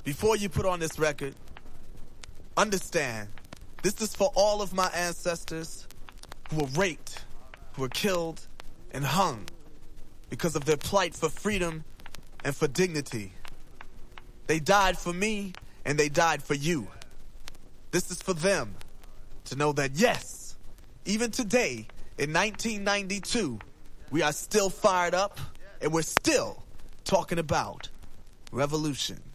before you put on this record, understand, this is for all of my ancestors who were raped, who were killed, and hung because of their plight for freedom and for dignity. They died for me, and they died for you. This is for them to know that, yes, even today, in 1992, we are still fired up, and we're still talking about revolution.